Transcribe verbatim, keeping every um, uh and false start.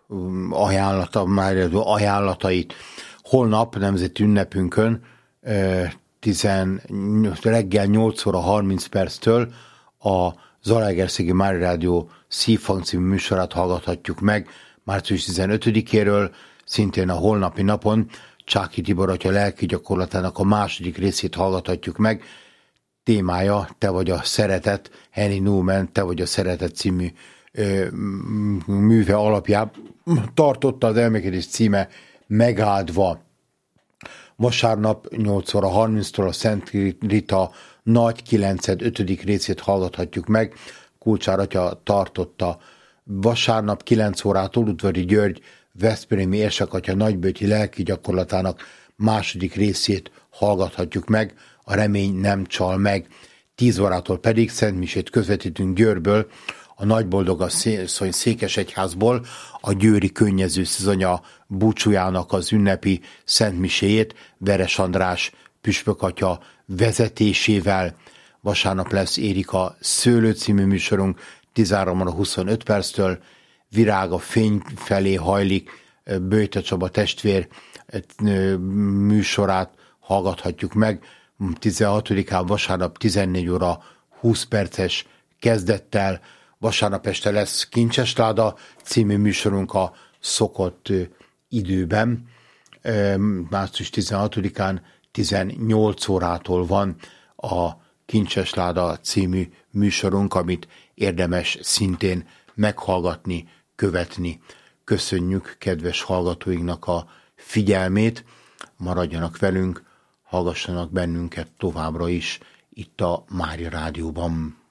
ajánlata, Mária Rádió ajánlatait. Holnap nemzeti ünnepünkön tizen, reggel nyolc óra harminc perctől a Zalaegerszegi Mária Rádió Szívhang című műsorát hallgathatjuk meg március tizenötödikéről, szintén a holnapi napon Csáky Tibor atya lelki gyakorlatának a második részét hallgathatjuk meg. Témája Te vagy a szeretet, Henry Newman Te vagy a szeretet című ö, műve alapján tartotta az elmélkedés címe Megáldva. Vasárnap nyolc óra harminctól a Szent Rita nagy kilenced ötödik részét hallgathatjuk meg. Kulcsár atya tartotta vasárnap kilenc órától Udvari György veszprémi érsekatya nagyböjti lelki gyakorlatának második részét hallgathatjuk meg, a remény nem csal meg. tíz órától pedig szentmisét közvetítünk Győrből, a Nagyboldogasszony székesegyházból a győri könnyező szizonya búcsújának az ünnepi szentmiséjét Veres András püspökatya vezetésével. Vasárnap lesz Érika Szőlő című műsorunk tizenhárom óra huszonöt perctől, Virág a fény felé hajlik, Böjte Csaba testvér műsorát hallgathatjuk meg. tizenhatodikán vasárnap tizennégy óra húsz perces kezdettel. Vasárnap este lesz Kincsesláda című műsorunk a szokott időben. március tizenhatodikán tizennyolc órától van a Kincsesláda című műsorunk, amit érdemes szintén meghallgatni, követni. Köszönjük kedves hallgatóinknak a figyelmét, maradjanak velünk, hallgassanak bennünket továbbra is itt a Mária Rádióban.